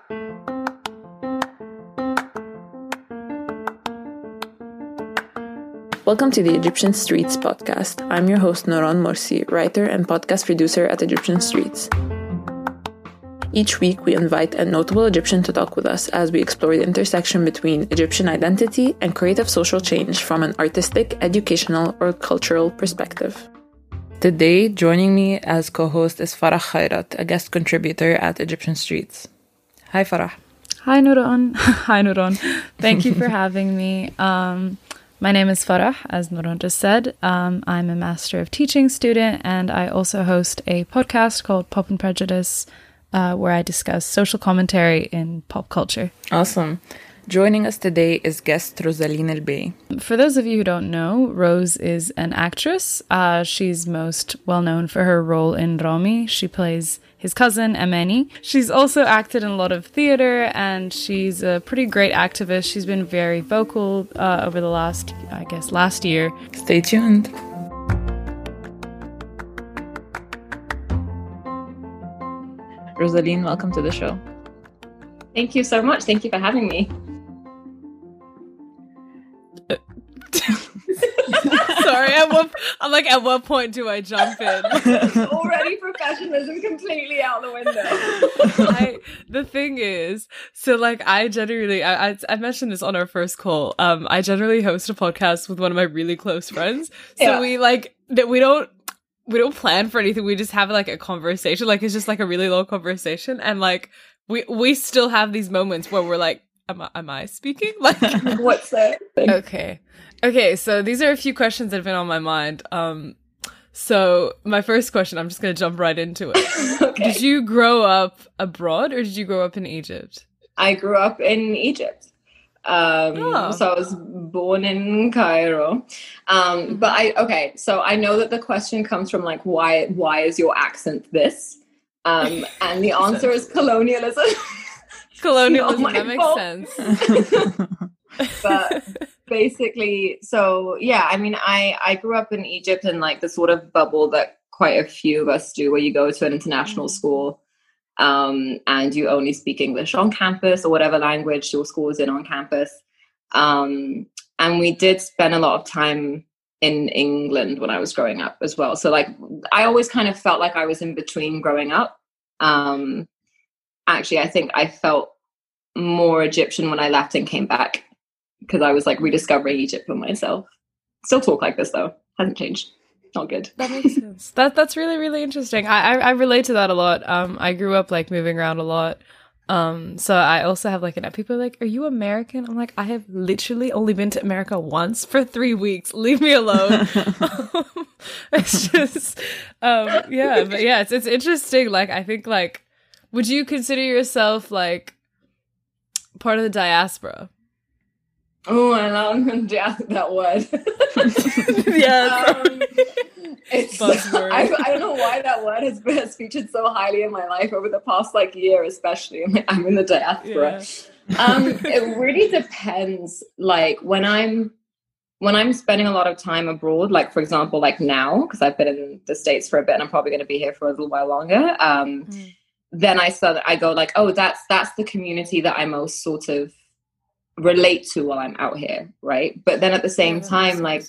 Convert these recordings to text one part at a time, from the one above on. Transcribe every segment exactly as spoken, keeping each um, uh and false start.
Welcome to the Egyptian Streets podcast. I'm your host, Nouron Morsi, writer and podcast producer at Egyptian Streets. Each week, we invite a notable Egyptian to talk with us as we explore the intersection between Egyptian identity and creative social change from an artistic, educational, or cultural perspective. Today, joining me as co-host is Farah Khairat, a guest contributor at Egyptian Streets. Hi, Farah. Hi, Nouron. Hi, Nouron. Thank you for having me. Um, my name is Farah, as Nouron just said. Um, I'm a Master of Teaching student, and I also host a podcast called Pop and Prejudice, uh, where I discuss social commentary in pop culture. Awesome. Joining us today is guest Rosaline El Bey. For those of you who don't know, Rose is an actress. Uh, she's most well known for her role in Romy. She plays his cousin, Ameni. She's also acted in a lot of theater, and she's a pretty great activist. She's been very vocal uh, over the last, I guess, last year. Stay tuned. Rosaline, welcome to the show. Thank you so much. Thank you for having me. Sorry, at what, I'm like, at what point do I jump in? Already professionalism completely out the window. I, the thing is, so like I generally, I, I I mentioned this on our first call. Um, I generally host a podcast with one of my really close friends. So yeah. we like that we don't we don't plan for anything. We just have like a conversation. Like it's just like a really long conversation, and like we we still have these moments where we're like, am I, am I speaking? Like, what's that? Okay. Okay, so these are a few questions that have been on my mind. Um, so my first question, I'm just going to jump right into it. Okay. Did you grow up abroad or did you grow up in Egypt? I grew up in Egypt. Um, oh. So I was born in Cairo. Um, but I, okay, so I know that the question comes from like, why, why is your accent this? Um, and the answer is colonialism. Colonialism, that makes fault. sense. But basically, so yeah, I mean, I, I grew up in Egypt in like the sort of bubble that quite a few of us do, where you go to an international school um, and you only speak English on campus or whatever language your school is in on campus. Um, and we did spend a lot of time in England when I was growing up as well. So like, I always kind of felt like I was in between growing up. Um, actually, I think I felt more Egyptian when I left and came back, because I was like rediscovering Egypt for myself. Still talk like this though. Hasn't changed. Not good. That makes sense. That that's really, really interesting. I, I I relate to that a lot. Um, I grew up like moving around a lot. Um, so I also have like an people are like, are you American? I'm like, I have literally only been to America once for three weeks. Leave me alone. It's just, um, yeah, but yeah, it's it's interesting. Like, I think like, would you consider yourself like part of the diaspora? Oh, I love that word. Yeah. um, it's, I, I don't know why that word has, has featured so highly in my life over the past like year, especially. I'm, like, I'm in the diaspora. Yeah. um, it really depends. Like when I'm when I'm spending a lot of time abroad, like for example, like now, because I've been in the States for a bit and I'm probably going to be here for a little while longer. Um, mm. Then I start, I go like, oh, that's that's the community that I most sort of relate to while I'm out here, right? But then at the same yeah, time, like,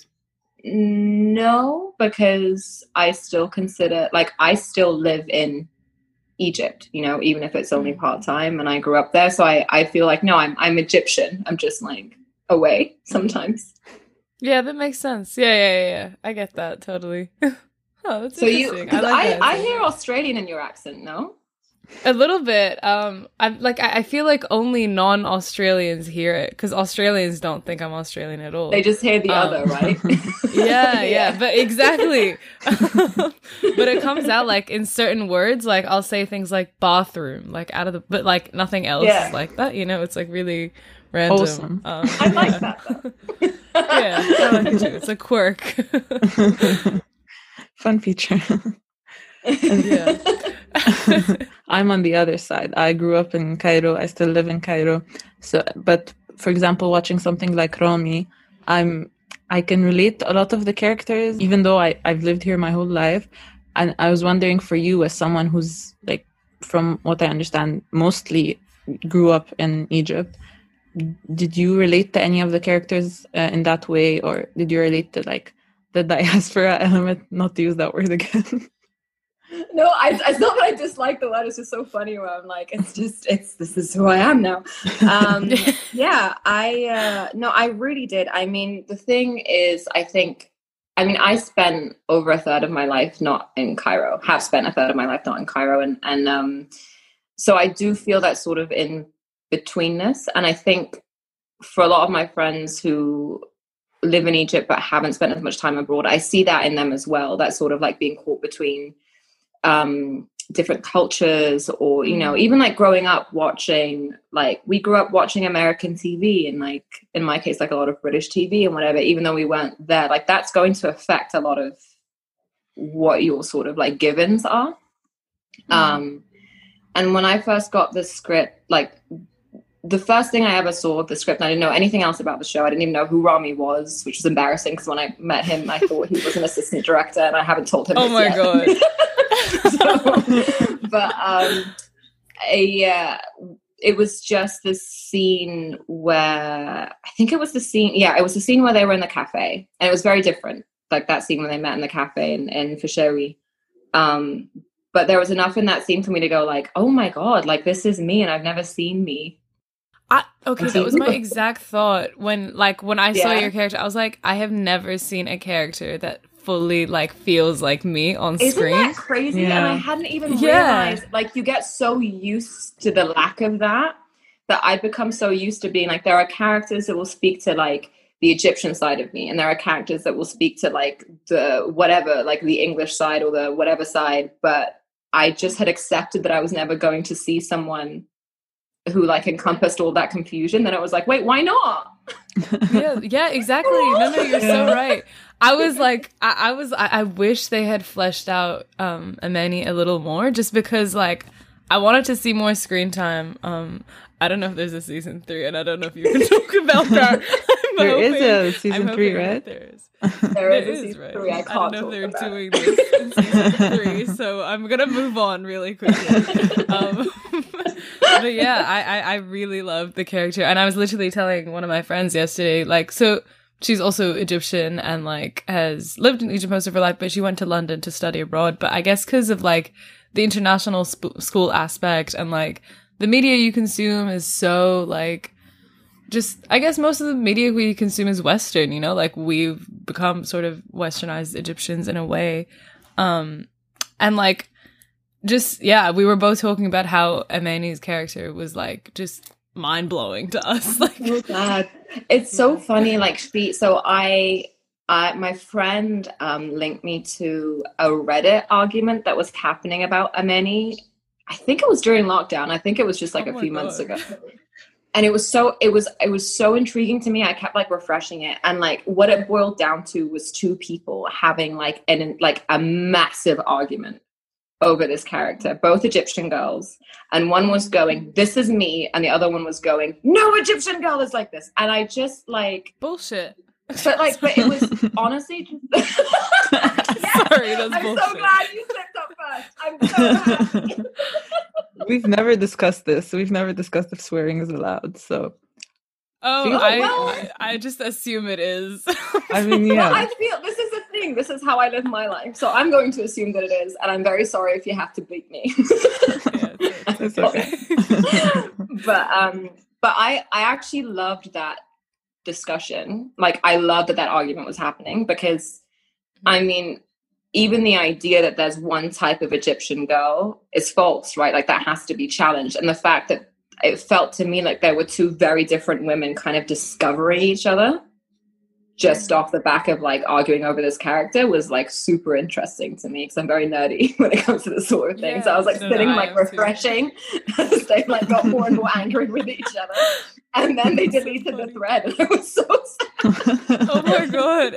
no, because I still consider, like, I still live in Egypt, you know, even if it's only part-time, and I grew up there, so I, I feel like, no, I'm I'm Egyptian. I'm just, like, away sometimes. Yeah, that makes sense. Yeah, yeah, yeah, yeah. I get that, totally. Oh, that's so interesting. You, I, like I, I hear Australian in your accent, no? A little bit. Um, I'm like, I, I feel like only non-Australians hear it, because Australians don't think I'm Australian at all. They just hear the um, other, right? yeah, yeah, yeah, but exactly. But it comes out like in certain words, like I'll say things like bathroom, like out of the, but like nothing else yeah. is like that. You know, it's like really random. Awesome. Um, I like yeah. that though. Yeah, I like it too. It's a quirk. Fun feature. Yeah. I'm on the other side. I grew up in Cairo. I still live in Cairo. So, but for example, watching something like Romy, I'm I can relate to a lot of the characters, even though I, I've lived here my whole life. And I was wondering for you, as someone who's like, from what I understand, mostly grew up in Egypt. Did you relate to any of the characters uh, in that way, or did you relate to like the diaspora element? Not to use that word again. No, I, it's not that I dislike the word. It's just so funny where I'm like, it's just, it's, this is who I am now. Um, yeah, I, uh, no, I really did. I mean, the thing is, I think, I mean, I spent over a third of my life not in Cairo, have spent a third of my life not in Cairo. And, and um, so I do feel that sort of in betweenness. And I think for a lot of my friends who live in Egypt but haven't spent as much time abroad, I see that in them as well. That sort of like being caught between um different cultures, or you know, even like growing up watching, like we grew up watching American T V, and like in my case like a lot of British T V and whatever, even though we weren't there, like that's going to affect a lot of what your sort of like givens are. Mm. um and when I first got the script, like the first thing I ever saw of the script, and I didn't know anything else about the show. I didn't even know who Rami was, which was embarrassing because when I met him, I thought he was an assistant director, and I haven't told him. Oh my yet. god! so, but um, yeah, it was just this scene where I think it was the scene. Yeah, it was the scene where they were in the cafe, and it was very different. Like that scene when they met in the cafe in in Fisheri. Um, but there was enough in that scene for me to go like, oh my god, like this is me, and I've never seen me. I, okay, that was my exact thought when, like, when I yeah. saw your character. I was like, I have never seen a character that fully, like, feels like me on Isn't screen. Isn't that crazy? Yeah. And I hadn't even yeah. realized, like, you get so used to the lack of that, that I become so used to being, like, there are characters that will speak to, like, the Egyptian side of me, and there are characters that will speak to, like, the whatever, like, the English side or the whatever side, but I just had accepted that I was never going to see someone who like encompassed all that confusion. Then I was like, wait, why not? yeah, yeah, exactly. No, no, you're so right. I was like, I, I was, I, I wish they had fleshed out um, Ameni a little more, just because like I wanted to see more screen time. Um, I don't know if there's a season three, and I don't know if you can talk about that. I'm there hoping, is a season I'm three, right? There is. There is, is, season right? Three. I, I can't don't know if they're about. doing this in season three, so I'm gonna move on really quickly. Um, but yeah, I, I, I really love the character, and I was literally telling one of my friends yesterday, like, so she's also Egyptian and like has lived in Egypt most of her life, but she went to London to study abroad. But I guess because of like the international sp- school aspect and like the media you consume is so like. Just, I guess most of the media we consume is Western, you know, like we've become sort of Westernized Egyptians in a way. Um, and like, just, yeah, we were both talking about how Ameni's character was like, just mind blowing to us. Like, oh God. It's so funny. Like she, so I, I, my friend, um, linked me to a Reddit argument that was happening about Ameni. I think it was during lockdown. I think it was just like oh a few God. months ago. And it was so, it was, it was so intriguing to me. I kept like refreshing it. And like what it boiled down to was two people having like an, like a massive argument over this character, both Egyptian girls. And one was going, this is me. And the other one was going, no Egyptian girl is like this. And I just like. Bullshit. But like, but it was honestly just. yes, sorry, that's I'm bullshit. so glad you slipped up first. I'm so happy. We've never discussed this. We've never discussed if swearing is allowed. So. Oh, Feel- I, well- I I just assume it is. I mean, yeah. Well, I feel this is the thing. This is how I live my life. So I'm going to assume that it is, and I'm very sorry if you have to bleep me. yeah, it's, It's okay. but um, but I I actually loved that discussion. Like I loved that that argument was happening because, I mean, even the idea that there's one type of Egyptian girl is false, right? Like that has to be challenged, and the fact that it felt to me like there were two very different women kind of discovering each other just off the back of like arguing over this character was like super interesting to me because I'm very nerdy when it comes to this sort of thing. Yeah, so I was like no, sitting no, like I am refreshing as they like got more and more angry with each other. And then they That's so deleted funny. the thread and I was so sad. Oh my god.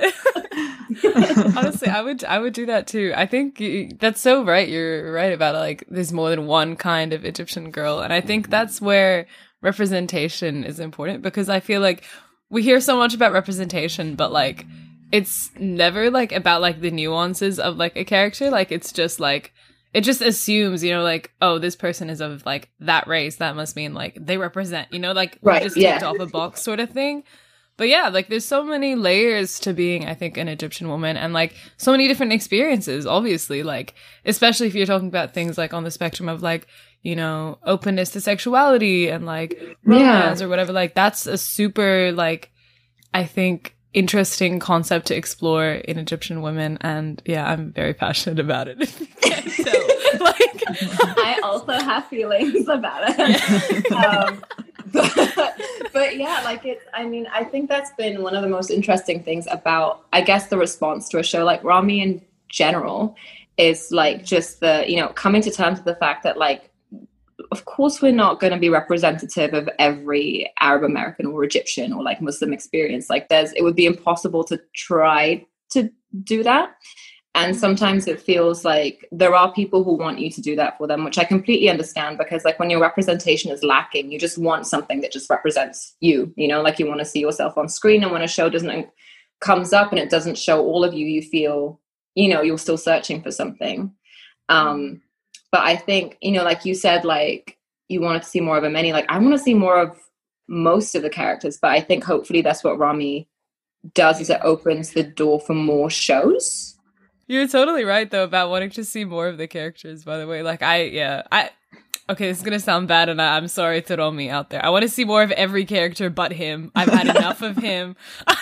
Honestly, I would I would do that too. I think you, that's so right. You're right about it. Like there's more than one kind of Egyptian girl, and I think that's where representation is important because I feel like we hear so much about representation, but like it's never like about like the nuances of like a character. Like it's just like it just assumes, you know, like, oh, this person is of like that race, that must mean like they represent, you know, like right, just yeah. ticked off a box sort of thing. But yeah, like there's so many layers to being, I think, an Egyptian woman, and like so many different experiences, obviously, like especially if you're talking about things like on the spectrum of like, you know, openness to sexuality and like romance yeah. or whatever. Like that's a super like, I think, interesting concept to explore in Egyptian women. And yeah, I'm very passionate about it. So, like, I also have feelings about it. Yeah. um, but, but yeah, like it's, I mean, I think that's been one of the most interesting things about, I guess, the response to a show like Ramy in general is like just the, you know, coming to terms with the fact that like, of course, we're not going to be representative of every Arab American or Egyptian or like Muslim experience. Like there's, it would be impossible to try to do that. And sometimes it feels like there are people who want you to do that for them, which I completely understand, because like when your representation is lacking, you just want something that just represents you, you know, like you want to see yourself on screen. And when a show doesn't comes up and it doesn't show all of you, you feel, you know, you're still searching for something. Um, but I think, you know, like you said, like you wanted to see more of a many, like I want to see more of most of the characters, but I think hopefully that's what Ramy does, is it opens the door for more shows. You're totally right, though, about wanting to see more of the characters, by the way. Like, I, yeah, I, okay, this is going to sound bad, and I, I'm sorry to Ramy out there. I want to see more of every character but him. I've had enough of him.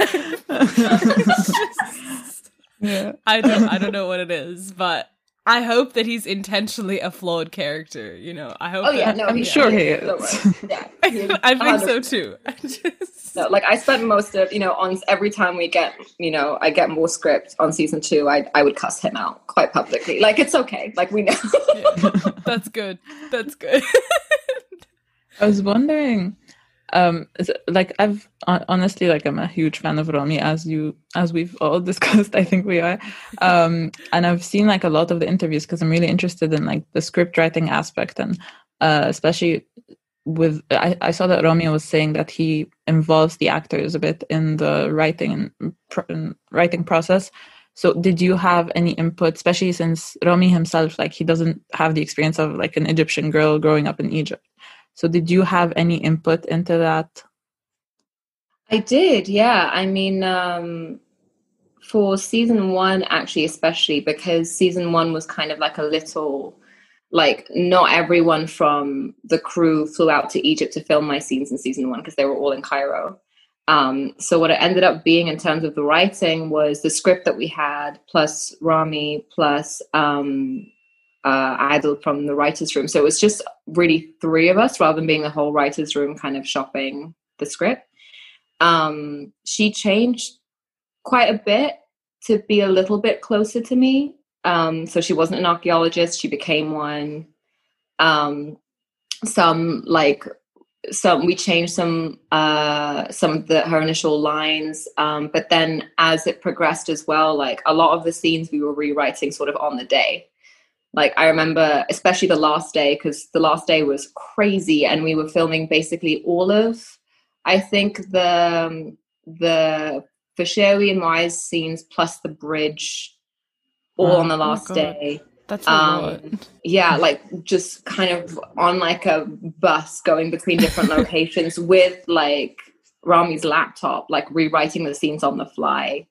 Just, yeah. I don't, I don't know what it is, but I hope that he's intentionally a flawed character, you know? I hope Oh, yeah, that, no, I'm he, sure he is. is. Yeah, I think so, too. I just... No, like I spent most of, you know, on every time we get, you know, I get more script on season two, I I would cuss him out quite publicly. Like, it's okay. Like, we know. Yeah. That's good. That's good. I was wondering, um, is it, like, I've honestly, like, I'm a huge fan of Ramy, as you, as we've all discussed, I think we are. Um, and I've seen like a lot of the interviews because I'm really interested in like the script writing aspect, and uh, especially with I, I saw that Ramy was saying that he involves the actors a bit in the writing and pr- writing process. So did you have any input, especially since Ramy himself, like he doesn't have the experience of like an Egyptian girl growing up in Egypt. So did you have any input into that? I did, yeah. I mean, um, for season one, actually, especially because season one was kind of like a little... like not everyone from the crew flew out to Egypt to film my scenes in season one because they were all in Cairo. Um, so what it ended up being in terms of the writing was the script that we had, plus Ramy, plus um, uh, Adil from the writer's room. So it was just really three of us rather than being the whole writer's room kind of shopping the script. Um, she changed quite a bit to be a little bit closer to me. Um, so she wasn't an archaeologist, she became one. Um, some like some we changed some uh some of the her initial lines, um, but then as it progressed as well, like a lot of the scenes we were rewriting sort of on the day. Like I remember especially the last day, because the last day was crazy and we were filming basically all of I think the um, the Fashawi and Wise scenes plus the bridge all on the last oh day. That's a um, lot. Yeah, like just kind of on like a bus going between different locations with like Ramy's laptop, like rewriting the scenes on the fly.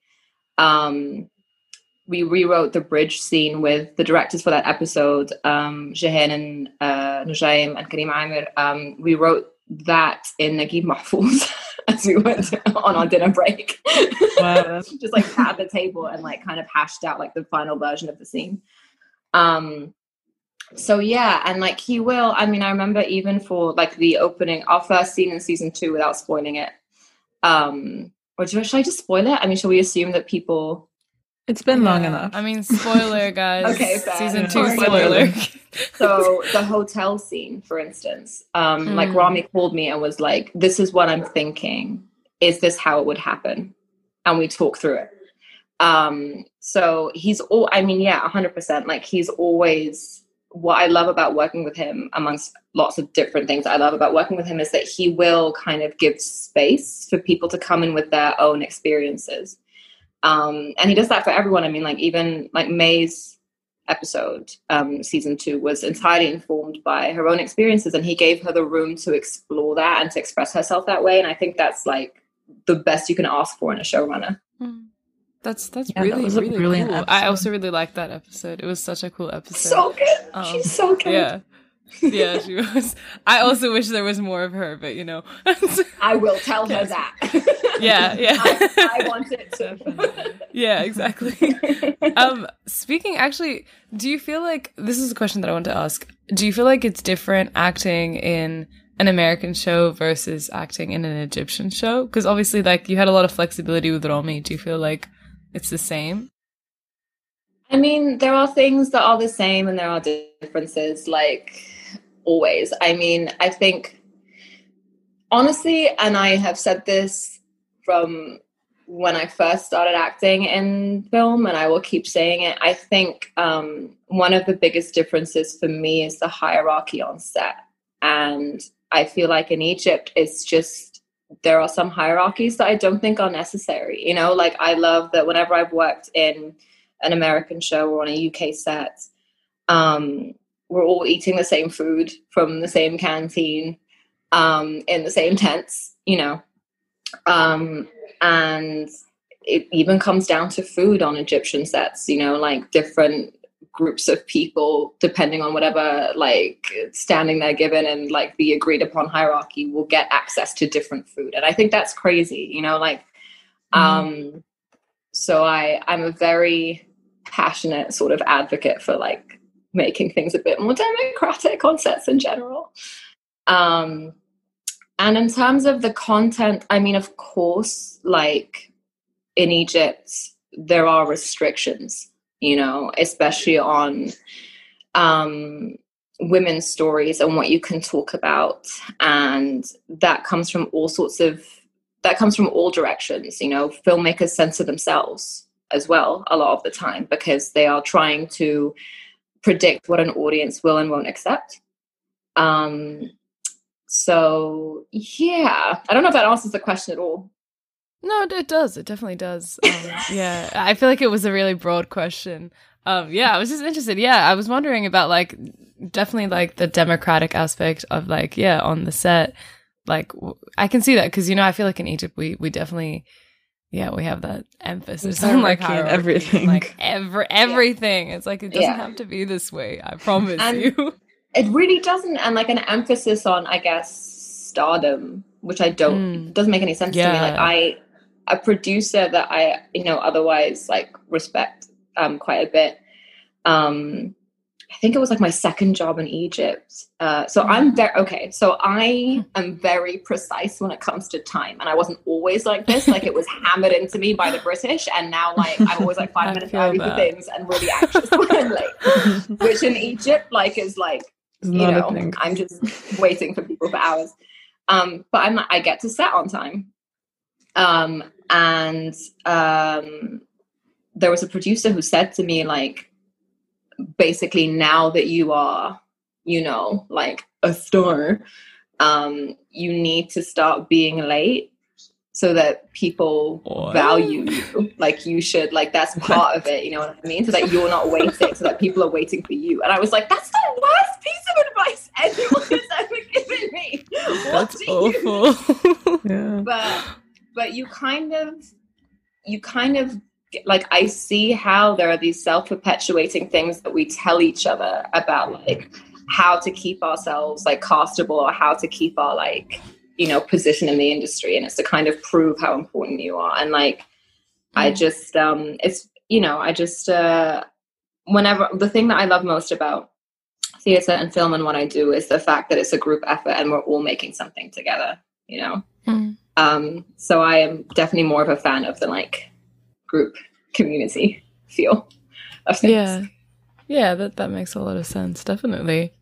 Um, we rewrote the bridge scene with the directors for that episode, um, Jahan and uh, Nujaim and Karim Amir. Um, we wrote that in Naguib Mahfouz as we went on our dinner break. Wow. Just like at the table and like kind of hashed out like the final version of the scene. Um, so yeah, and like he will, I mean, I remember even for like the opening, our first scene in season two, without spoiling it. Um, or should I just spoil it? I mean, shall we assume that people... It's been yeah. long enough. I mean, spoiler, guys. Okay, fair. Season two, yeah. spoiler. So the hotel scene, for instance, um, mm. like Ramy called me and was like, this is what I'm thinking. Is this how it would happen? And we talk through it. Um, so he's all, I mean, yeah, one hundred percent. Like he's always, what I love about working with him, amongst lots of different things I love about working with him, is that he will kind of give space for people to come in with their own experiences. Um, and he does that for everyone. I mean, like even like May's episode, um, season two, was entirely informed by her own experiences, and he gave her the room to explore that and to express herself that way. And I think that's like the best you can ask for in a showrunner. Mm. That's that's yeah, really that really cool. Episode. I also really liked that episode. It was such a cool episode. So good. Um, She's so good. Yeah. Yeah, she was. I also wish there was more of her, but you know. I will tell her that. Yeah, yeah. I, I want it to. Yeah, exactly. Um, speaking, actually, do you feel like, this is a question that I want to ask, do you feel like it's different acting in an American show versus acting in an Egyptian show? Because obviously, like, you had a lot of flexibility with Romy. Do you feel like it's the same? I mean, there are things that are the same and there are differences, like, always. I mean, I think, honestly, and I have said this from when I first started acting in film, and I will keep saying it, I think um, one of the biggest differences for me is the hierarchy on set. And I feel like in Egypt, it's just, there are some hierarchies that I don't think are necessary. You know, like, I love that whenever I've worked in an American show or on a U K set, um, we're all eating the same food from the same canteen, um, in the same tents, you know. Um, and it even comes down to food on Egyptian sets, you know, like different groups of people, depending on whatever, like, standing they're given and, like, the agreed upon hierarchy, will get access to different food. And I think that's crazy, you know, like, mm. um, so I, I'm a very passionate sort of advocate for, like, making things a bit more democratic on sets in general. Um, and in terms of the content, I mean, of course, like, in Egypt, there are restrictions, you know, especially on um, women's stories and what you can talk about. And that comes from all sorts of, that comes from all directions, you know. Filmmakers censor themselves as well a lot of the time because they are trying to predict what an audience will and won't accept. Um, so, yeah, I don't know if that answers the question at all. No, it does. It definitely does. Um, yeah, I feel like it was a really broad question. Um, yeah, I was just interested. Yeah, I was wondering about, like, definitely, like, the democratic aspect of, like, yeah, on the set. Like, w- I can see that because, you know, I feel like in Egypt, we, we definitely... Yeah, we have that emphasis on, like, hierarchy, everything, like every everything. Yeah. It's like, it doesn't yeah. have to be this way. I promise and you. It really doesn't, and, like, an emphasis on, I guess, stardom, which I don't mm. doesn't make any sense yeah. to me. Like, I a producer that I you know otherwise like respect um, quite a bit. Um, I think it was like my second job in Egypt. Uh, so I'm very, okay. So I am very precise when it comes to time. And I wasn't always like this. Like, it was hammered into me by the British. And now, like, I'm always like five minutes early for things and really anxious when I'm late. Which in Egypt, like, is like, it's you know, I'm just waiting for people for hours. Um, but I'm, I get to set on time. Um, and um, there was a producer who said to me, like, basically, now that you are, you know, like a star, um, you need to start being late so that people what? value you. Like, you should, like, that's part of it, you know what I mean? So that you're not waiting, so that people are waiting for you. And I was like, that's the worst piece of advice anyone has ever given me. What that's do awful. you yeah. But, but you kind of, you kind of, like, I see how there are these self-perpetuating things that we tell each other about, like, how to keep ourselves, like, castable, or how to keep our, like, you know, position in the industry. And it's to kind of prove how important you are. And, like, mm. I just, um, it's, you know, I just, uh, whenever, the thing that I love most about theatre and film and what I do is the fact that it's a group effort and we're all making something together, you know? Mm. Um, so I am definitely more of a fan of the, like, group community feel of things. Yeah. Yeah, that, that makes a lot of sense, definitely.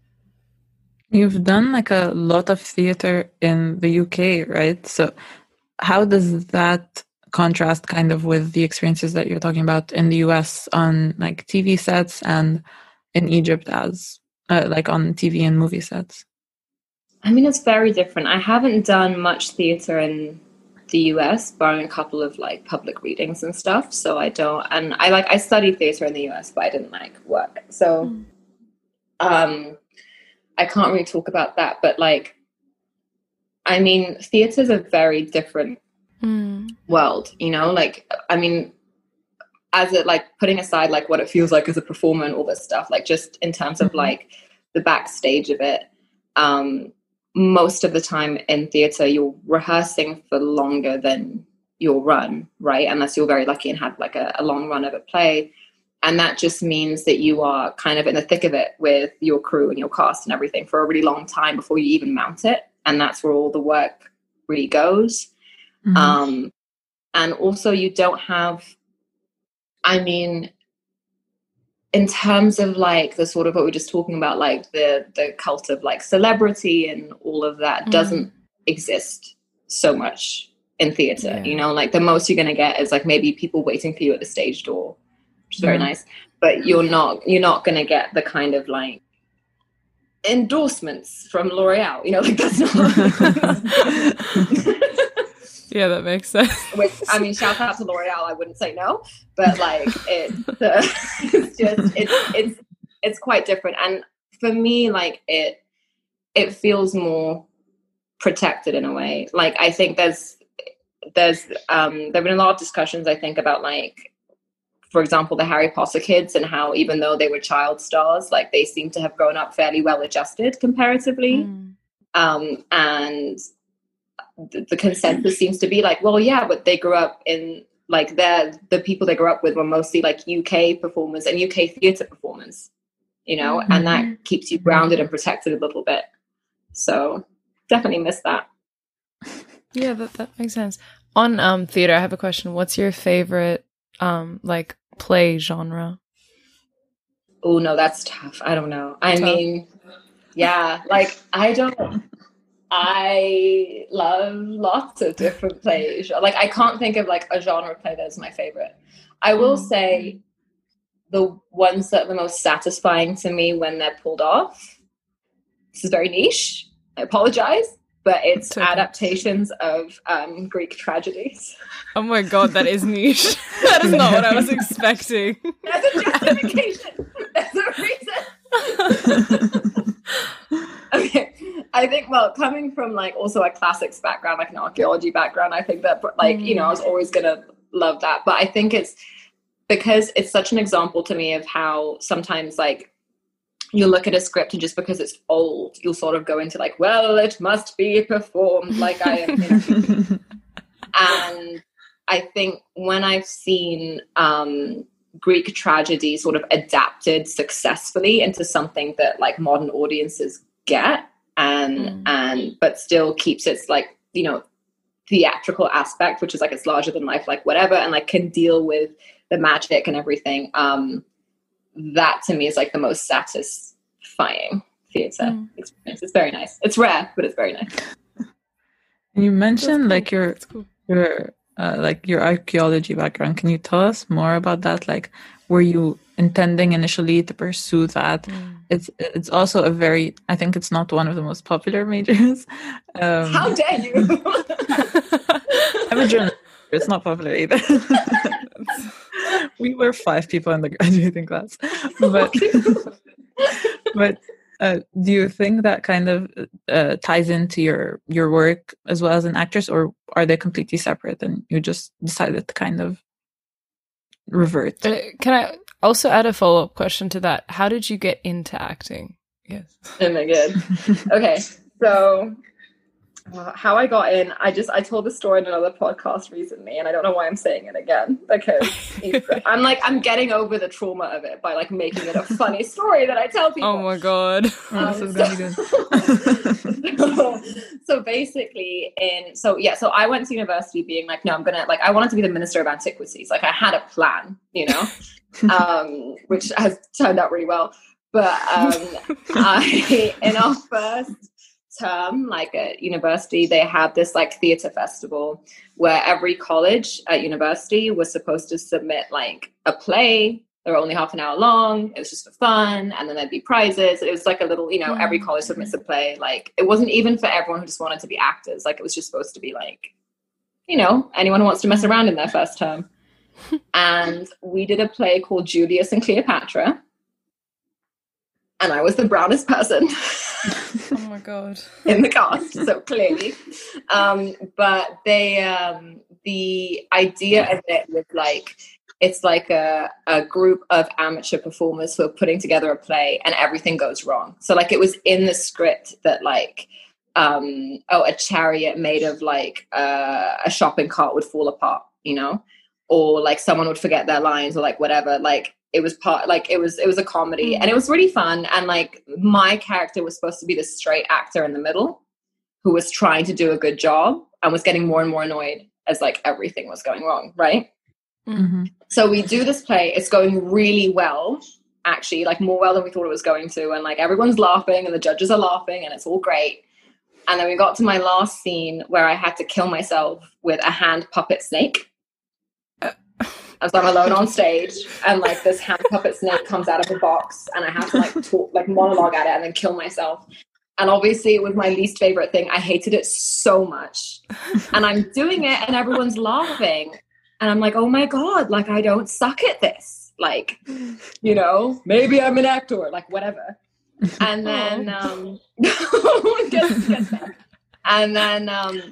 You've done, like, a lot of theater in the U K, right? So how does that contrast kind of with the experiences that you're talking about in the U S on, like, T V sets and in Egypt as, uh, like, on T V and movie sets? I mean, it's very different. I haven't done much theater in the U S, barring a couple of like public readings and stuff. So I don't, and I like, I studied theater in the U S, but I didn't like work. So mm. um, I can't really talk about that, but like, I mean, theater is a very different mm. world, you know, like, I mean, as it like putting aside like what it feels like as a performer and all this stuff, like just in terms of like the backstage of it, um, most of the time in theater, you're rehearsing for longer than your run, right? Unless you're very lucky and have like a, a long run of a play. And that just means that you are kind of in the thick of it with your crew and your cast and everything for a really long time before you even mount it. And that's where all the work really goes. Mm-hmm. Um, and also you don't have, I mean, in terms of like the sort of what we we're just talking about, like the the cult of like celebrity and all of that mm. doesn't exist so much in theater. Yeah. You know, like the most you're going to get is like maybe people waiting for you at the stage door, which is very mm. nice. But you're not you're not going to get the kind of like endorsements from L'Oreal. You know, like that's not. Yeah, that makes sense. Which, I mean, shout out to L'Oreal. I wouldn't say no, but like it, uh, it's just it's it's it's quite different. And for me, like it it feels more protected in a way. Like I think there's there's um there've been a lot of discussions, I think, about like, for example, the Harry Potter kids and how even though they were child stars, like they seem to have grown up fairly well adjusted comparatively, mm. um and. The, the consensus seems to be like, well, yeah, but they grew up in like they're the people they grew up with were mostly like U K performers and U K theatre performers, you know, mm-hmm. and that keeps you grounded and protected a little bit. So definitely miss that. Yeah, that, that makes sense. On um theatre, I have a question. What's your favorite um like play genre? Oh no, that's tough. I don't know. I tough. mean, yeah, like I don't. I love lots of different plays. Like I can't think of like a genre play that is my favorite. I will mm. say the ones that are the most satisfying to me when they're pulled off. This is very niche. I apologize, but it's okay. Adaptations of um, Greek tragedies. Oh my god, that is niche. That is not what I was expecting. There's a justification. There's a reason. Okay. I think, well, coming from like also a classics background, like an archaeology background, I think that like, mm. you know, I was always going to love that. But I think it's because it's such an example to me of how sometimes like you look at a script and just because it's old, you'll sort of go into like, well, it must be performed like I am. You know? And I think when I've seen um, Greek tragedy sort of adapted successfully into something that like modern audiences get, and mm. and but still keeps its like, you know, theatrical aspect, which is like it's larger than life, like whatever, and like can deal with the magic and everything. Um, that to me is like the most satisfying theater mm. experience. It's very nice. It's rare, but it's very nice. And you mentioned cool. like your cool. your uh, like your archaeology background. Can you tell us more about that? Like, were you intending initially to pursue that? Mm. It's it's also a very, I think it's not one of the most popular majors. Um, How dare you? I'm a journalist. It's not popular either. We were five people in the graduating class. But, but uh, do you think that kind of uh, ties into your, your work as well as an actress, or are they completely separate and you just decided to kind of revert? Uh, can I also add a follow-up question to that? How did you get into acting? Yes. Oh my god. Okay, so uh, how I got in, I just I told the story in another podcast recently, and I don't know why I'm saying it again, because I'm like I'm getting over the trauma of it by like making it a funny story that I tell people. Oh my god. Um, this is so, gonna be good. so, so basically, in so yeah, so I went to university being like, no, I'm gonna like I wanted to be the Minister of Antiquities. Like I had a plan, you know, um, which has turned out really well. But um, I in our first term, like at university, they had this like theater festival where every college at university was supposed to submit like a play. They were only half an hour long. It was just for fun, and then there'd be prizes. It was like a little, you know, every college submits a play. Like it wasn't even for everyone who just wanted to be actors. Like it was just supposed to be like, you know, anyone who wants to mess around in their first term. And we did a play called Julius and Cleopatra. And I was the brownest person. Oh my God. in the cast, so clearly. Um, but they, um, the idea of it was like, it's like a, a group of amateur performers who are putting together a play and everything goes wrong. So like it was in the script that like, um, oh, a chariot made of like uh, a shopping cart would fall apart, you know, or like someone would forget their lines or like whatever. Like it was part, like it was, it was a comedy and it was really fun. And like my character was supposed to be the straight actor in the middle who was trying to do a good job and was getting more and more annoyed as like everything was going wrong. Right. Mm-hmm. So we do this play. It's going really well, actually, like more well than we thought it was going to. And like everyone's laughing and the judges are laughing and it's all great. And then we got to my last scene where I had to kill myself with a hand puppet snake. As I'm alone on stage and like this hand puppet snake comes out of a box and I have to like talk, like monologue at it and then kill myself. And obviously it was my least favorite thing. I hated it so much. And I'm doing it and everyone's laughing. And I'm like, oh my God, like I don't suck at this. Like, you know, maybe I'm an actor, like whatever. And then, um, gets, gets and then, um,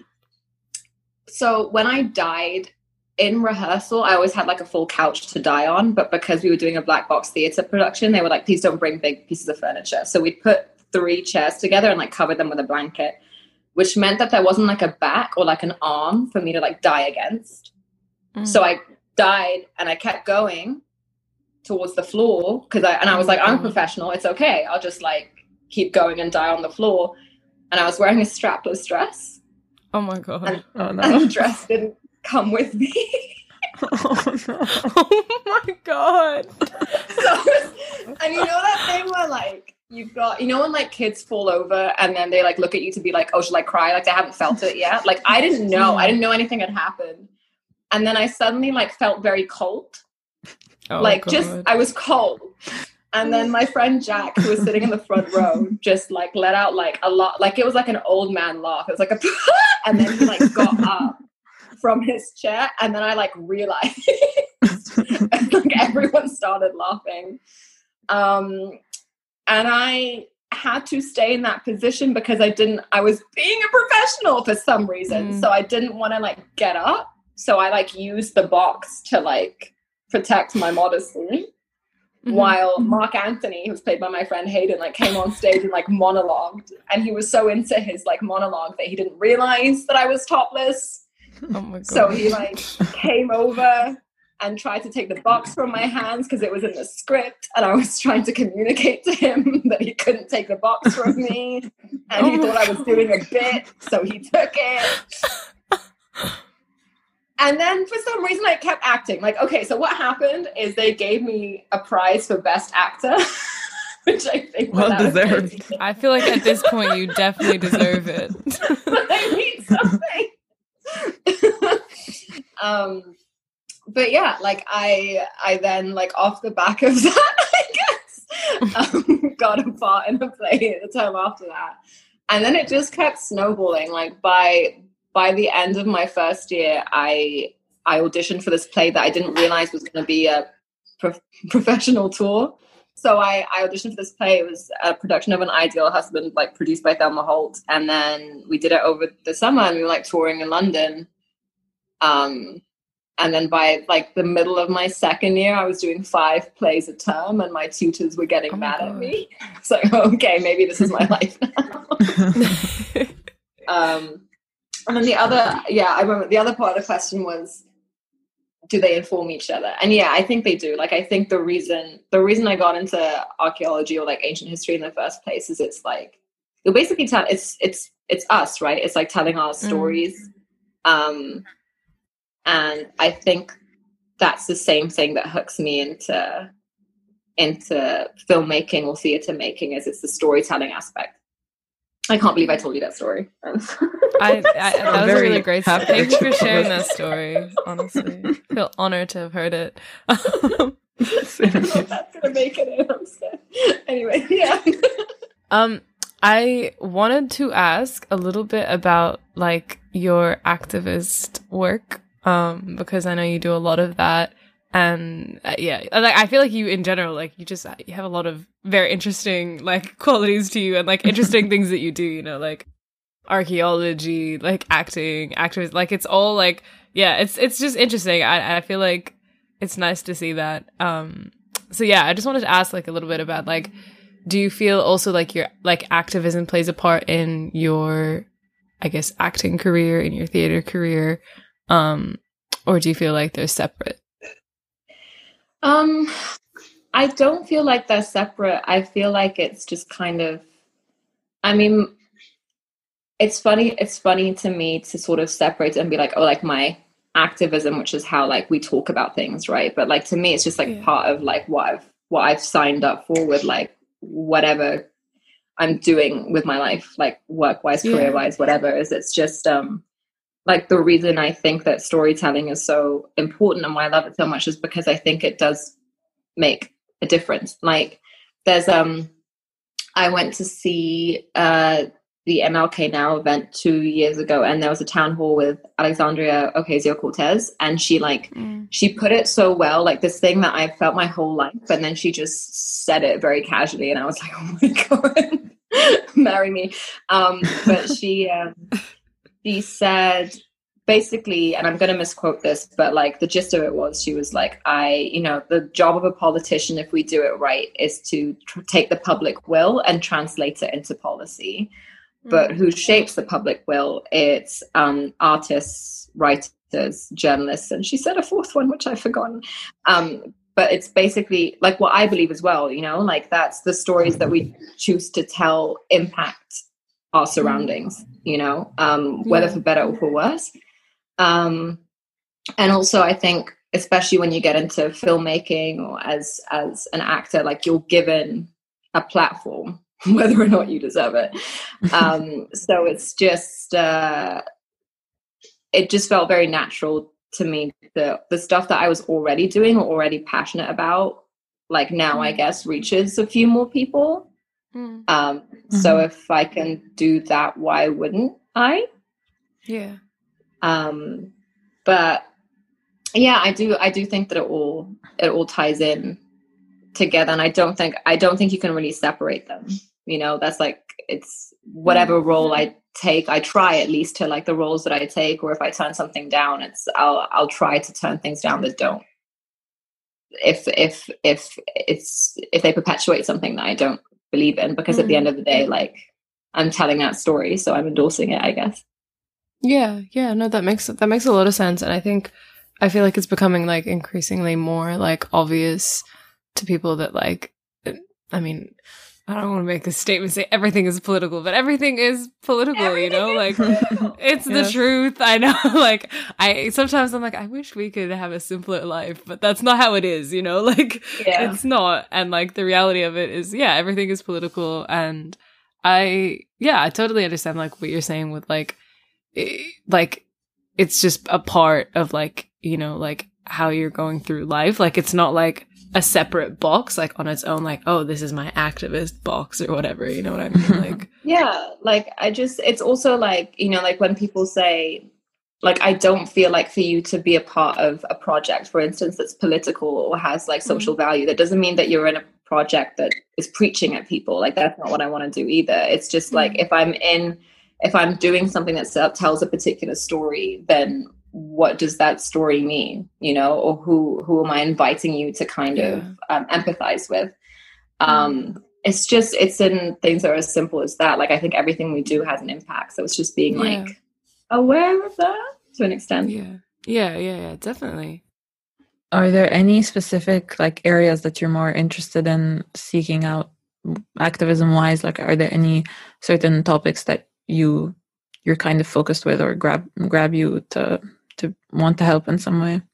so when I died in rehearsal, I always had like a full couch to die on, but because we were doing a black box theater production, they were like, please don't bring big pieces of furniture. So we put three chairs together and like covered them with a blanket, which meant that there wasn't like a back or like an arm for me to like die against. So I died and I kept going towards the floor because I, and I was like, I'm a professional. It's okay. I'll just like keep going and die on the floor. And I was wearing a strapless dress. Oh my God. And, oh, no. and the dress didn't come with me. Oh, no. Oh my God. So, and you know that thing where like, you've got, you know, when like kids fall over and then they like look at you to be like, oh, should I cry? Like they haven't felt it yet. Like I didn't know. I didn't know anything had happened. And then I suddenly like felt very cold. Oh, like God. just, I was cold. And then my friend Jack, who was sitting in the front row, just like let out like a lot, like it was like an old man laugh. It was like a, and then he like got up from his chair. And then I like realized and, like everyone started laughing. Um, and I had to stay in that position because I didn't, I was being a professional for some reason. Mm. So I didn't want to like get up. So I like used the box to like protect my modesty mm-hmm. while Mark Anthony, who's played by my friend Hayden, like came on stage and like monologued. And he was so into his like monologue that he didn't realize that I was topless. Oh my God. So he like came over and tried to take the box from my hands because it was in the script. And I was trying to communicate to him that he couldn't take the box from me. And oh he thought I was doing a bit. So he took it. And then for some reason I kept acting. Like, okay, so what happened is they gave me a prize for best actor, which I think well deserved. I feel like at this point you definitely deserve it. But I need something. um, but yeah, like I, I then like off the back of that, I guess, um, got a part in the play the time after that, and then it just kept snowballing. Like by. By the end of my first year, I I auditioned for this play that I didn't realize was going to be a pro- professional tour. So I, I auditioned for this play. It was a production of An Ideal Husband, like produced by Thelma Holt. And then we did it over the summer and we were like touring in London. Um, and then by like the middle of my second year, I was doing five plays a term and my tutors were getting oh mad God. At me. It's like, okay, maybe this is my life now. um, And then the other, yeah, I remember the other part of the question was, do they inform each other? And yeah, I think they do. Like, I think the reason, the reason I got into archaeology or like ancient history in the first place is it's like, you're basically tell it's, it's, it's us, right? It's like telling our stories. Mm. Um, and I think that's the same thing that hooks me into, into filmmaking or theater making is it's the storytelling aspect. I can't believe I told you that story. I, I that was a really great story. Thank you for sharing that story. Honestly, I feel honored to have heard it. I don't know if that's gonna make it in. I'm scared. Anyway, yeah. Um, I wanted to ask a little bit about like your activist work, um, because I know you do a lot of that. And uh, yeah, like I feel like you in general, like you just you have a lot of very interesting like qualities to you and like interesting things that you do, you know, like archaeology, like acting, actors, like it's all like, yeah, it's it's just interesting. I I feel like it's nice to see that. Um, so yeah, I just wanted to ask like a little bit about like, do you feel also like your like activism plays a part in your, I guess, acting career, in your theater career, um, or do you feel like they're separate? Um, I don't feel like they're separate. I feel like it's just kind of, I mean, it's funny, it's funny to me to sort of separate and be like, oh, like my activism, which is how like we talk about things, right? But like to me, it's just like yeah. part of like what I've what I've signed up for with like whatever I'm doing with my life, like work-wise, yeah. career-wise, whatever. Is it's just um like the reason I think that storytelling is so important and why I love it so much is because I think it does make a difference. Like there's, um, I went to see uh, the M L K Now event two years ago and there was a town hall with Alexandria Ocasio-Cortez and she like, mm. she put it so well, like this thing that I felt my whole life. And then she just said it very casually and I was like, oh my God, marry me. Um, but she, um, She said basically, and I'm going to misquote this, but like the gist of it was she was like, I, you know, the job of a politician, if we do it right, is to tr- take the public will and translate it into policy. Mm-hmm. But who shapes the public will? It's um, artists, writers, journalists. And she said a fourth one, which I've forgotten. Um, but it's basically like what I believe as well, you know, like that's the stories that we choose to tell impact our surroundings, you know, um, whether yeah. for better or for worse. Um, and also I think, especially when you get into filmmaking or as, as an actor, like you're given a platform, whether or not you deserve it. Um, so it's just, uh, it just felt very natural to me. The, the stuff that I was already doing or already passionate about, like now I guess reaches a few more people. Um, mm-hmm. So if I can do that, why wouldn't I? Yeah. Um, but yeah, I do, I do think that it all, it all ties in together. And I don't think, I don't think you can really separate them. You know, that's like, it's whatever role I take, I try at least to like the roles that I take, or if I turn something down, it's, I'll, I'll try to turn things down that don't, if, if, if it's, if they perpetuate something that I don't believe in, because mm. at the end of the day, like I'm telling that story, so I'm endorsing it, I guess. Yeah, yeah, no, that makes that makes a lot of sense, and I think I feel like it's becoming like increasingly more like obvious to people that like, I mean, I don't want to make a statement say everything is political, but everything is political, everything you know, like it's yeah. the truth. I know, like I sometimes I'm like, I wish we could have a simpler life, but that's not how it is, you know, like yeah. it's not. And like the reality of it is, yeah, everything is political. And I, yeah, I totally understand like what you're saying with like, it, like it's just a part of like, you know, like how you're going through life. Like it's not like a separate box, like on its own, like, oh, this is my activist box or whatever, you know what I mean? Like, yeah, like I just, it's also like, you know, like when people say, like, I don't feel like for you to be a part of a project, for instance, that's political or has like social mm-hmm. value, that doesn't mean that you're in a project that is preaching at people. Like, that's not what I want to do either. It's just mm-hmm. like, if I'm in, if I'm doing something that tells a particular story, then what does that story mean, you know, or who who am I inviting you to kind yeah. of um, empathize with? Um, mm. It's just, it's in things that are as simple as that. Like, I think everything we do has an impact. So it's just being yeah. like aware of that to an extent. Yeah, yeah, yeah, yeah, definitely. Are there any specific like areas that you're more interested in seeking out activism wise? Like, are there any certain topics that you you're kind of focused with or grab grab you to to want to help in some way?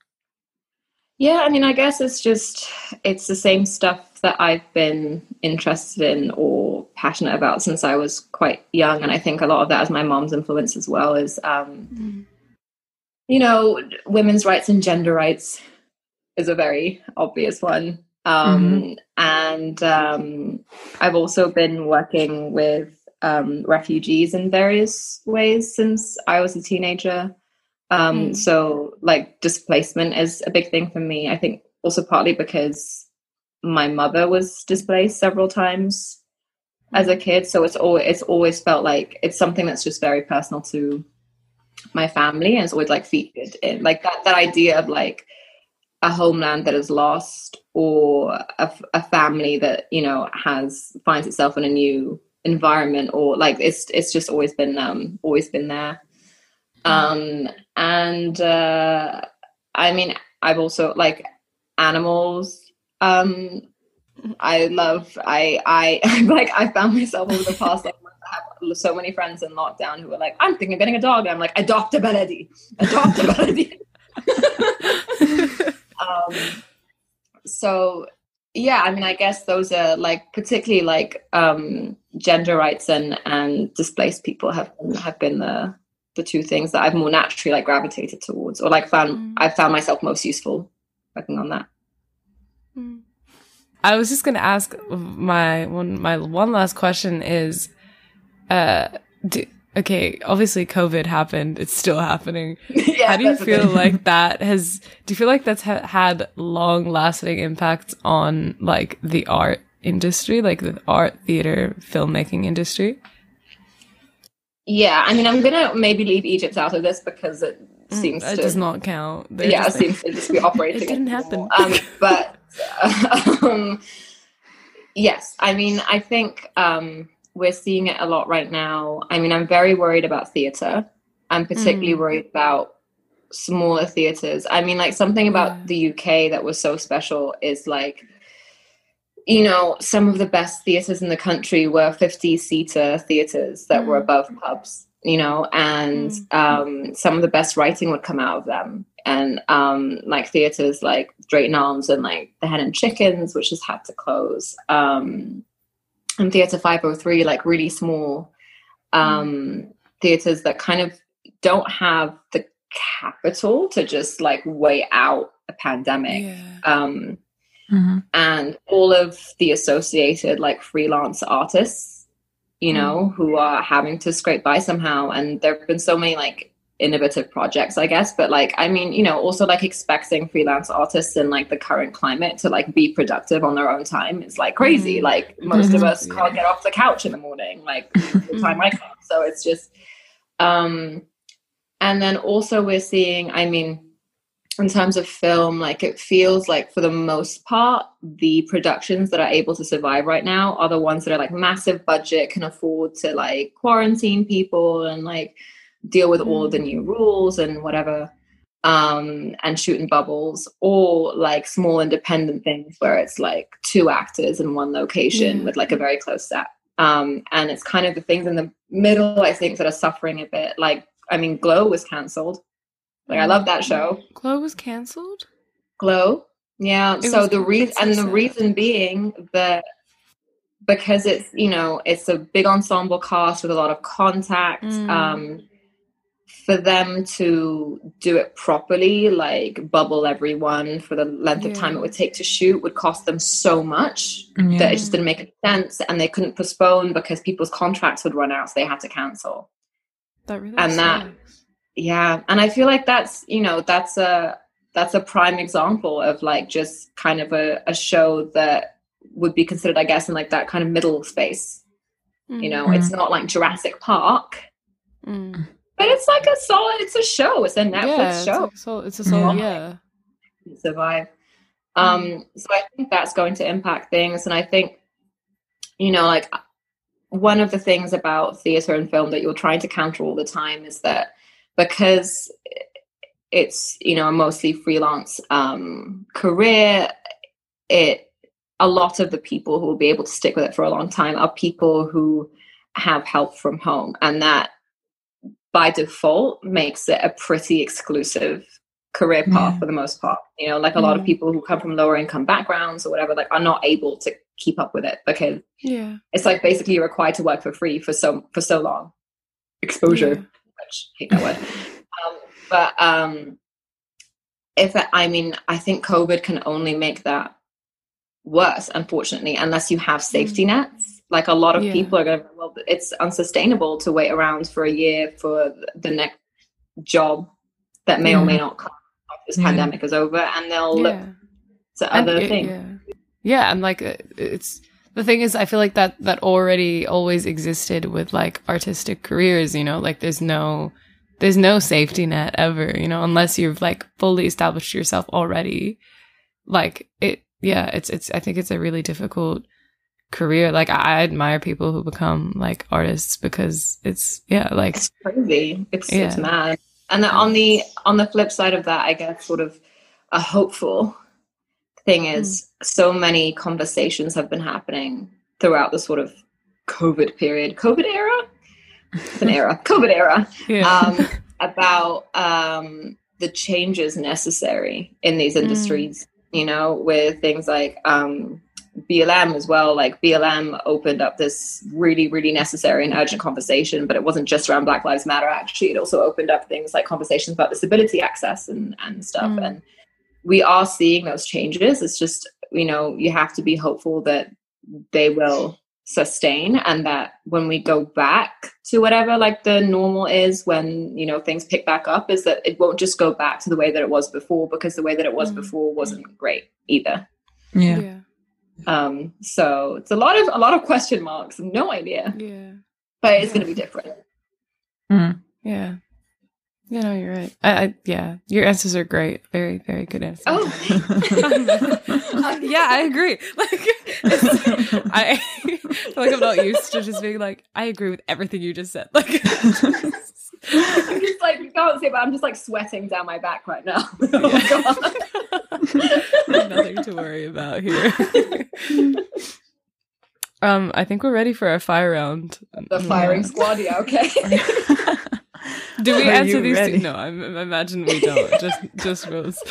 Yeah, I mean, I guess it's just, it's the same stuff that I've been interested in or passionate about since I was quite young. And I think a lot of that is my mom's influence as well, is, um, mm. you know, women's rights and gender rights is a very obvious one. Um, mm-hmm. And um, I've also been working with um, refugees in various ways since I was a teenager. Um, mm. So like displacement is a big thing for me. I think also partly because my mother was displaced several times mm. as a kid. So it's always, it's always felt like it's something that's just very personal to my family. And it's always like featured in like that, that idea of like a homeland that is lost, or a, a family that, you know, has finds itself in a new environment, or like it's it's just always been um always been there. Um and uh I mean, I've also like animals. um I love I I like I found myself over the past like month, I have so many friends in lockdown who are like, I'm thinking of getting a dog, and I'm like, adopt a Beledi, adopt a Beledi. um so yeah, I mean, I guess those are like particularly like um, gender rights and and displaced people have have been the the two things that I've more naturally like gravitated towards, or like found mm. I've found myself most useful working on that. Mm. I was just going to ask my one my one last question is, uh, do, okay, obviously COVID happened. It's still happening. Yeah, how do you feel like that has, do you feel like that's ha- had long lasting impacts on like the art industry, like the art, theater, filmmaking industry? Yeah. I mean, I'm going to maybe leave Egypt out of this because it seems mm, it to. does not count. They're yeah, it like, seems to just be operating. It didn't happen. Um, but um, yes, I mean, I think, um, we're seeing it a lot right now. I mean, I'm very worried about theatre. I'm particularly mm. worried about smaller theatres. I mean, like something about yeah. the U K that was so special is like, you know, some of the best theatres in the country were fifty-seater theatres that mm. were above pubs, you know, and mm. um, some of the best writing would come out of them. And um, like theatres like Drayton Arms and like the Hen and Chickens, which has had to close. Um, and Theatre five oh three, like really small um, mm. theatres that kind of don't have the capital to just like wait out a pandemic. Yeah. Um, mm-hmm. And all of the associated like freelance artists, you know, mm. who are having to scrape by somehow. And there have been so many like innovative projects, I guess, but like, I mean, you know, also like expecting freelance artists in like the current climate to like be productive on their own time is like crazy. Mm. Like most mm-hmm. of us yeah. can't get off the couch in the morning, like the time I can't. So it's just, um, and then also we're seeing, I mean, in terms of film, like it feels like for the most part, the productions that are able to survive right now are the ones that are like massive budget, can afford to like quarantine people and like deal with all of the new rules and whatever, um, and shoot in bubbles, or like small independent things where it's like two actors in one location yeah. with like a very close set. Um, and it's kind of the things in the middle, I think, that are suffering a bit. Like, I mean, Glow was cancelled. Like, I love that show. Glow was cancelled? Glow. Yeah. It so the reason, and the reason being that because it's, you know, it's a big ensemble cast with a lot of contact, mm. um, for them to do it properly, like bubble everyone for the length yeah. of time it would take to shoot would cost them so much yeah. that it just didn't make sense, and they couldn't postpone because people's contracts would run out, so they had to cancel. That really and sucks. that yeah and I feel like that's, you know, that's a that's a prime example of like just kind of a, a show that would be considered, I guess, in like that kind of middle space. Mm. You know, it's not like Jurassic Park. Mm. But it's like a solid, it's a show. It's a Netflix yeah, show. It's, a, it's a solid, yeah. Survive. Um, so I think that's going to impact things. And I think, you know, like one of the things about theatre and film that you're trying to counter all the time is that because it's, you know, a mostly freelance um, career, it a lot of the people who will be able to stick with it for a long time are people who have help from home. And that by default makes it a pretty exclusive career path yeah. for the most part. You know, like a yeah. lot of people who come from lower income backgrounds or whatever, like are not able to keep up with it because yeah. it's like basically you're required to work for free for so for so long. Exposure, yeah. which I hate that word. Um, but um, if it, I mean, I think COVID can only make that worse, unfortunately, unless you have safety nets. Like a lot of Yeah. people are going to, well, it's unsustainable to wait around for a year for the next job that may or may not come after this Yeah. pandemic is over, and they'll look Yeah. to And other it- things. Yeah. Yeah, and like it- it's the thing is, I feel like that that already always existed with like artistic careers. You know, like there's no there's no safety net ever. You know, unless you've like fully established yourself already. Like it, yeah. It's it's. I think it's a really difficult career. Like I, I admire people who become like artists because it's yeah, like It's crazy. It's Yeah. it's mad. And then on the on the flip side of that, I guess sort of a hopeful thing is so many conversations have been happening throughout the sort of COVID period, COVID era, it's an era, COVID era, yeah, um, about um, the changes necessary in these industries. You know, with things like um, B L M as well. Like B L M opened up this really, really necessary and urgent conversation, but it wasn't just around Black Lives Matter. Actually, it also opened up things like conversations about disability access and and stuff. Mm. And we are seeing those changes. It's just, you know, you have to be hopeful that they will sustain, and that when we go back to whatever like the normal is, when, you know, things pick back up, is that it won't just go back to the way that it was before, because the way that it was Mm. before wasn't great either. Yeah. yeah, Um, so it's a lot of a lot of question marks, no idea, yeah, but it's going to be different. Mm. yeah. You know, you're right. I, I yeah, your answers are great. Very, very good answers. Oh, yeah, I agree. Like, it's, I feel like I'm not used to just being like, I agree with everything you just said. Like, I'm just like, you can't see it, but I'm just like sweating down my back right now. Oh, God. nothing to worry about here. um, I think we're ready for our fire round. The firing Yeah. squad, yeah, okay. Do we Are answer you these ready? two? No, I, I imagine we don't. Just, just Rose.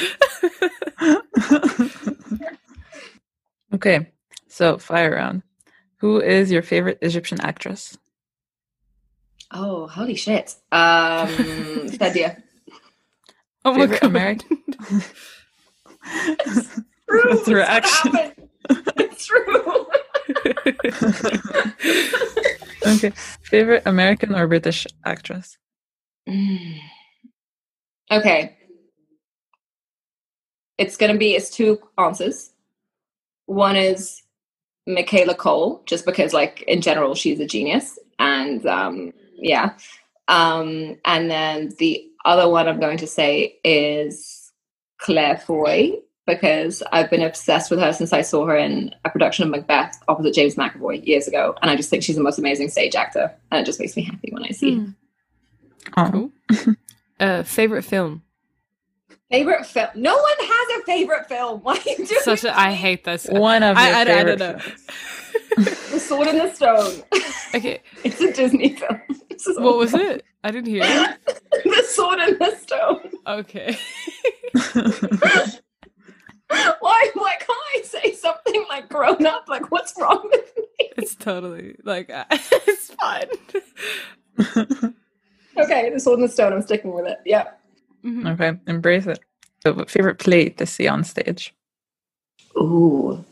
Okay, so fire round. Who is your favorite Egyptian actress? Oh, holy shit. Um, Sadia. Oh my Favorite god. American? True. What's the reaction? It's true. Okay, favorite American or British actress? Mm. Okay. It's going to be, it's two answers. One is Michaela Cole, just because, like, in general, she's a genius. And, um, yeah. Um, and then the other one I'm going to say is Claire Foy, because I've been obsessed with her since I saw her in a production of Macbeth opposite James McAvoy years ago. And I just think she's the most amazing stage actor. And it just makes me happy when I see her. Oh, Cool. Uh, favorite film. Favorite film? No one has a favorite film. Why are you doing Such a. I hate this. one of your I, I, I favorite don't know. films. The Sword in the Stone? Okay, It's a Disney film. This is what was it? I didn't hear it. The Sword in the Stone. Okay. Why? Why can't I say something like grown up? Like, what's wrong with me? It's totally like uh, it's fine. Okay, The Sword in the Stone. I'm sticking with it. Yeah. Mhm. Okay, embrace it. So, what favorite play to see on stage? Ooh.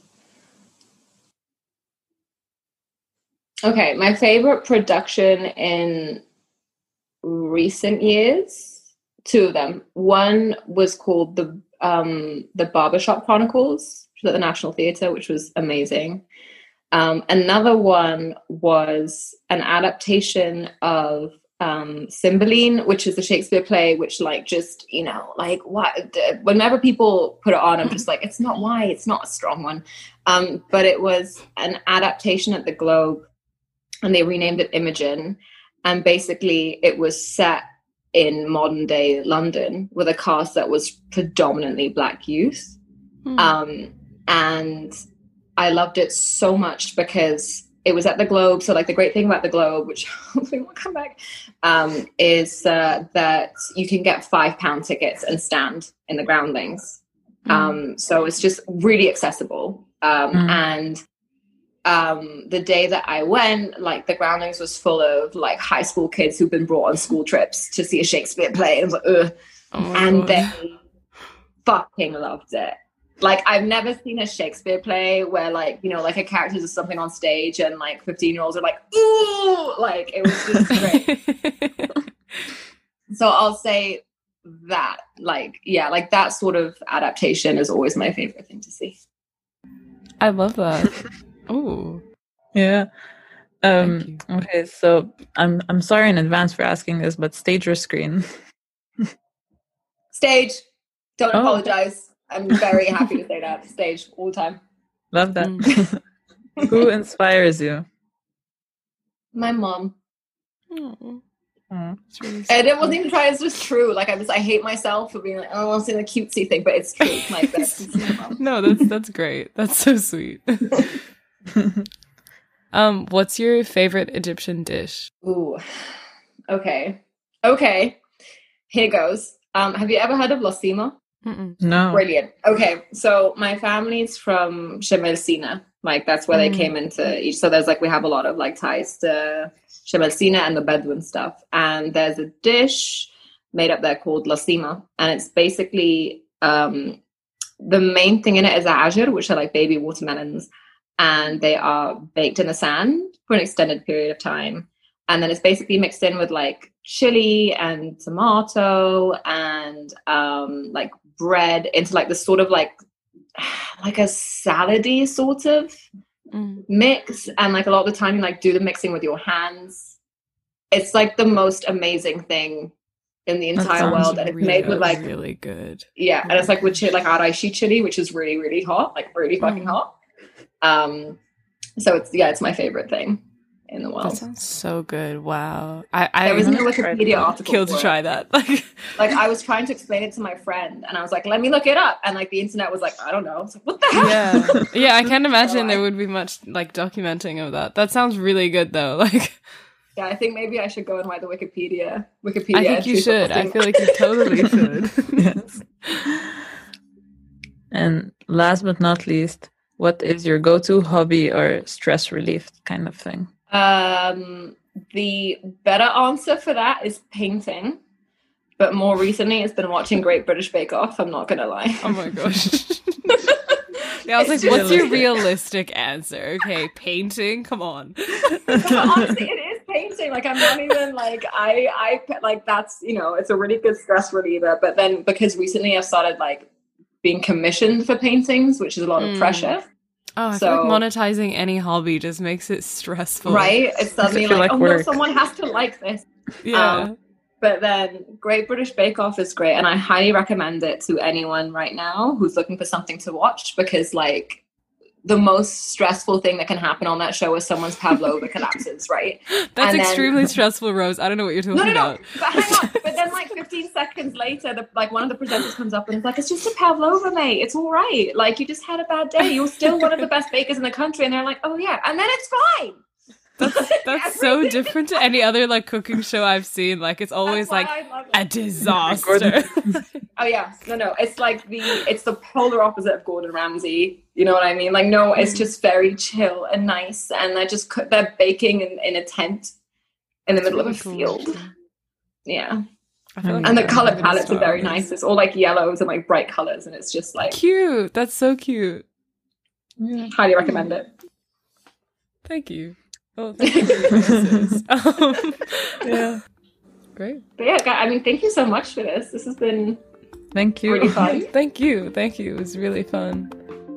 Okay, my favorite production in recent years, two of them. One was called the um, the Barbershop Chronicles, which was at the National Theatre, which was amazing. Um, another one was an adaptation of um, Cymbeline, which is a Shakespeare play, which, like, just, you know, like, what? Whenever people put it on, I'm just like, it's not why, it's not a strong one. Um, but it was an adaptation at the Globe, and they renamed it Imogen. And basically, it was set in modern day London with a cast that was predominantly Black youth. Hmm. Um, and I loved it so much because it was at the Globe. So, like, the great thing about the Globe, which hopefully will come back, um, is uh, that you can get five pound tickets and stand in the groundlings. Mm. Um, so it's just really accessible. Um, Mm. And um, the day that I went, like, the groundlings was full of, like, high school kids who've been brought on school trips to see a Shakespeare play. And, I was like, ugh. Oh my And God. they fucking loved it. Like, I've never seen a Shakespeare play where, like, you know, like a character does something on stage and like fifteen year olds are like, ooh, like it was just great. So I'll say that, like, yeah, like that sort of adaptation is always my favorite thing to see. I love that. Oh, yeah. Um, okay, so I'm I'm sorry in advance for asking this, but stage or screen? Stage. Don't Oh. apologize. I'm very happy to say that. Stage all the time. Love that. Mm. Who inspires you? My mom. Oh, Oh. it's really And it wasn't sweet. even trying. It's just true. Like I just, I hate myself for being like, oh, I'm saying a cutesy thing, but it's true. Like that's my mom. No, that's that's great. That's so sweet. Um, what's your favorite Egyptian dish? Ooh. Okay. Okay. Here goes. Um, have you ever heard of lasima? Mm-mm. No. Brilliant. Okay, so my family's from Shemal Sina. Like that's where Mm. they came into each. So there's like we have a lot of like ties to Shemal Sina and the Bedouin stuff. And there's a dish made up there called lasima, and it's basically um, the main thing in it is ajr, which are like baby watermelons, and they are baked in the sand for an extended period of time. And then it's basically mixed in with like chili and tomato and um, like bread into like this sort of like like a salady sort of Mm. mix. And like a lot of the time you like do the mixing with your hands. It's like the most amazing thing in the That entire sounds world. And it's really, made with like really good. yeah, and it's like with chili, like araishi chili, which is really, really hot, like really fucking Mm. hot. Um, so it's yeah, it's my favorite thing in the That world. sounds so good. Wow. I, I There was no never tried Wikipedia that. article. killed to for it. try that. Like, Like I was trying to explain it to my friend, and I was like, "Let me look it up," and like the internet was like, "I don't know." I was like, "What the hell?" yeah. Yeah, I can't imagine I- there would be much like documenting of that. That sounds really good though. Like, Yeah, I think maybe I should go and write the Wikipedia. Wikipedia. I think you entry for should. I Lasima. feel like you totally should. Yes. And last but not least, what is your go-to hobby or stress relief kind of thing? Um, the better answer for that is painting, but more recently it's been watching Great British Bake Off. I'm not gonna lie. Oh my gosh. Yeah, I was It's like, what's your realistic. realistic answer? Okay, painting? Come on. But honestly, it is painting. Like I'm not even like I I like that's you know it's a really good stress reliever. But then because recently I've started like being commissioned for paintings, which is a lot of Mm. pressure. Oh, I So- feel like monetizing any hobby just makes it stressful. Right? It's suddenly feel like, like oh no, work. someone has to like this. Yeah. Um, But then Great British Bake Off is great, and I highly recommend it to anyone right now who's looking for something to watch, because like the most stressful thing that can happen on that show is someone's pavlova collapses, right? That's and then- extremely stressful, Rose. I don't know what you're talking No, no, no. about. But hang on. But then, like fifteen seconds later, the, like one of the presenters comes up and is like, "It's just a pavlova, mate. It's all right. Like you just had a bad day. You're still one of the best bakers in the country." And they're like, "Oh yeah," and then it's fine. That's that's so different to any other like cooking show I've seen. Like it's always That's why like I love it. a disaster. Oh yeah, no, no. It's like the it's the polar opposite of Gordon Ramsay. You know what I mean? Like no, it's just very chill and nice, and they're just co- they're baking in, in a tent in the middle of a field. Yeah, I feel like and the I'm color gonna palettes are start very this. nice. It's all like yellows and like bright colors, and it's just like Cute. That's so cute. highly recommend it. Thank you. Oh, thank you for the answers. Um, Yeah. great. But yeah, guy- I mean, thank you so much for this. This has been Thank you. really fun. Thank you. Thank you. It was really fun.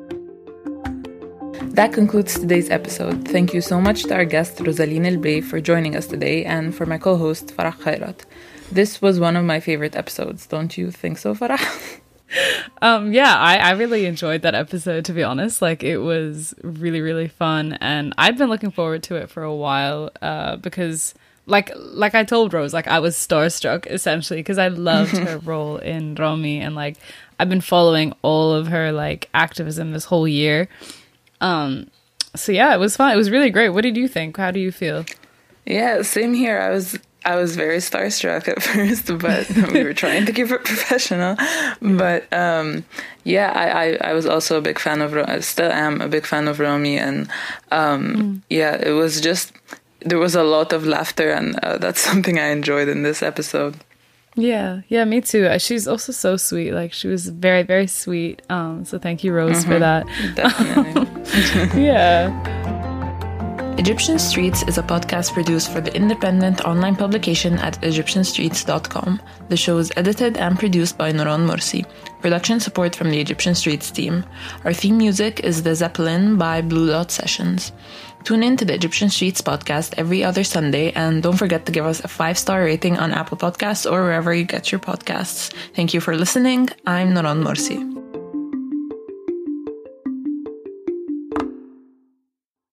That concludes today's episode. Thank you so much to our guest Rosaline Elbey for joining us today, and for my co-host Farah Khairat. This was one of my favorite episodes. Don't you think so, Farah? Um, yeah, I, I really enjoyed that episode, to be honest. Like, it was really, really fun, and I'd been looking forward to it for a while, uh, because, like, like I told Rose, like, I was starstruck, essentially, because I loved her role in Romy, and, like, I've been following all of her, like, activism this whole year. Um, so, yeah, it was fun. It was really great. What did you think? How do you feel? Yeah, same here. I was I was very starstruck at first, but we were trying to keep it professional. But um, yeah, I, I, I was also a big fan of, Ro- I still am a big fan of Romy. And um, mm. yeah, it was just, there was a lot of laughter, and uh, that's something I enjoyed in this episode. Yeah, yeah, me too. She's also so sweet. Like, she was very, very sweet. Um, so thank you, Rose, mm-hmm. for that. Definitely. Yeah. Egyptian Streets is a podcast produced for the independent online publication at egyptian streets dot com. The show is edited and produced by Nouron Morsi. Production support from the Egyptian Streets team. Our theme music is The Zeppelin by Blue Dot Sessions. Tune in to the Egyptian Streets podcast every other Sunday, and don't forget to give us a five-star rating on Apple Podcasts or wherever you get your podcasts. Thank you for listening. I'm Nouron Morsi.